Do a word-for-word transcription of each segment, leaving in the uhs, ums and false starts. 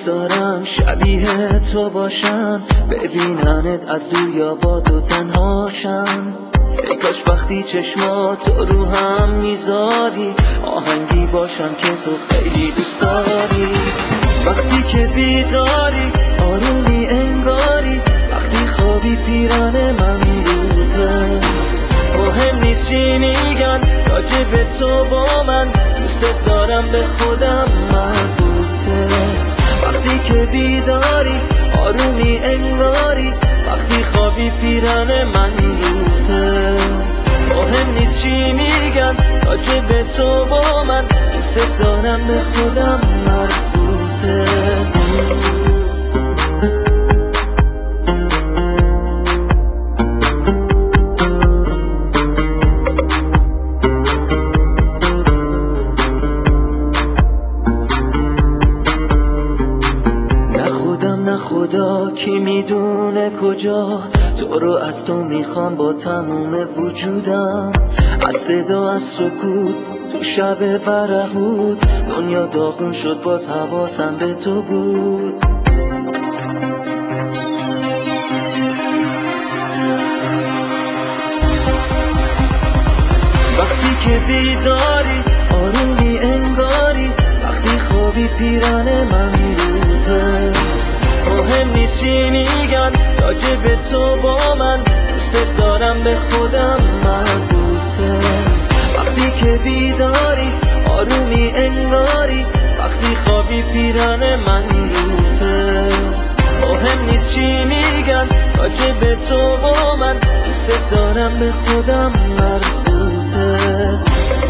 دارم شبیه تو باشم، ببیننت از دور یا با تو تنهاشم. ای کاش وقتی چشماتو رو هم میذاری آهنگی باشم که تو خیلی دوست داری. وقتی که بیداری آرومی انگاری، وقتی خوابی پیرن من روته. مهم نیست چی میگن راجب تو با من، دوست دارم به خودم مربوطه. وقتی که بیداری آرومی انگاری، وقتی خوابی پیرن من روته. مهم نیست چی میگن راجب تو با من، دوست دارم به خودم مربوطه. نه خدا کی میدونه کجا تو رو از تو میخوام با تموم وجودم. از صدا از سکوت تو شب برهوت دنیا داغون شد، باز حواسم به تو بود. وقتی که بیداری آرومی انگاری، وقتی خوابی پیرن من روته. مهم نیست چی میگن راجب تو با من، دوست دارم به خودم مربوطه. وقتی که بیداری آرومی انگاری، وقتی خوابی پیرن من روته. مهم نیست چی میگن راجب تو با من، دوست دارم به خودم مربوطه.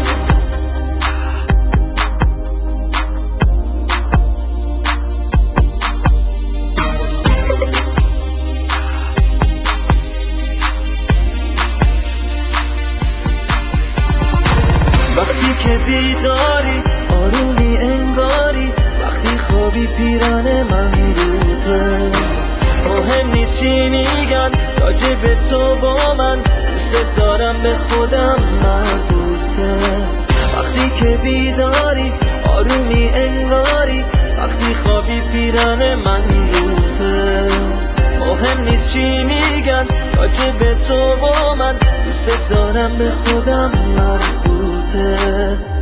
وقتی که بیداری آرومی انگاری، وقتی خوابی پیرن من روته. مهم نیست چی میگن راجب تو با من، دوست دارم به خودم مربوطه. وقتی که بیداری آرومی انگاری، وقتی خوابی پیرن من روته. مهم نیست چی میگن راجب تو با من، دوست دارم به خودم مربوطه.